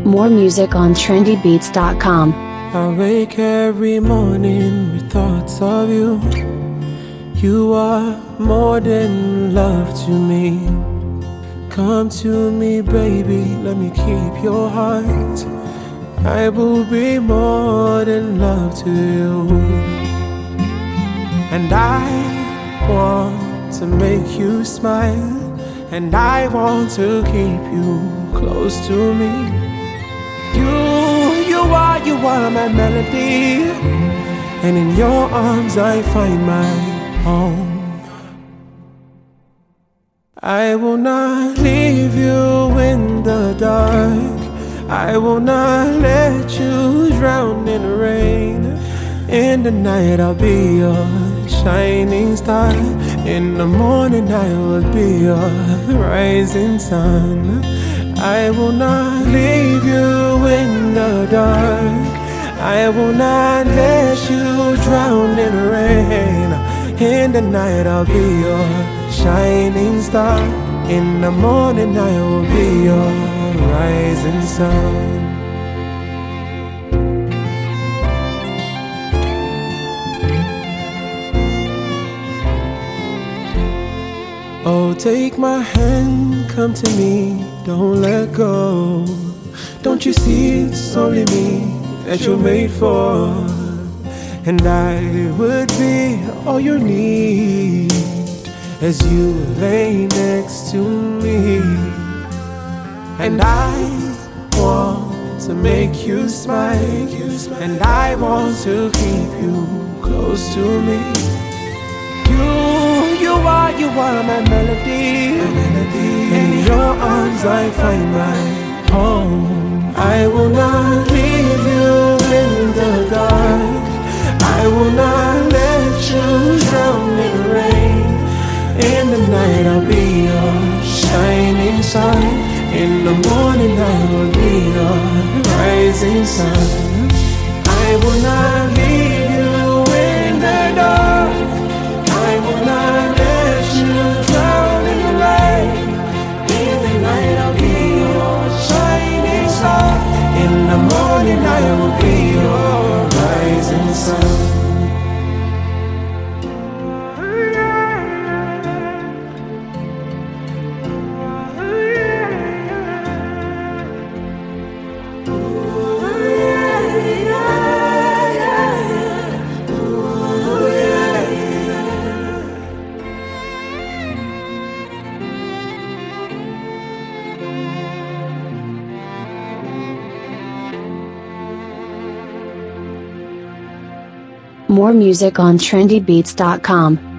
More music on trendybeats.com. I wake every morning with thoughts of you. You are more than love to me. Come to me, baby, let me keep your heart. I will be more than love to you. And I want to make you smile, and I want to keep you close to me. You are my melody, and in your arms I find my home. I will not leave you in the dark. I will not let you drown in the rain. In the night I'll be your shining star. In the morning I will be your rising sun. I will not leave you in the dark. I will not let you drown in the rain. In the night I'll be your shining star. In the morning I will be your rising sun. Oh, take my hand, come to me, don't let go. Don't you see it's only me that you're made for? And I would be all you need as you lay next to me. And I want to make you smile, and I want to keep you close to me. You are my melody. In your arms I find my home. I will not leave you in the dark. I will not let you drown in the rain. In the night I'll be your shining star. In the morning I will be your rising sun. I will not leave you in the dark. I will not let you drown in the rain. In the night I'll be your shining star. In the morning I will be your rising sun. More music on trendybeats.com.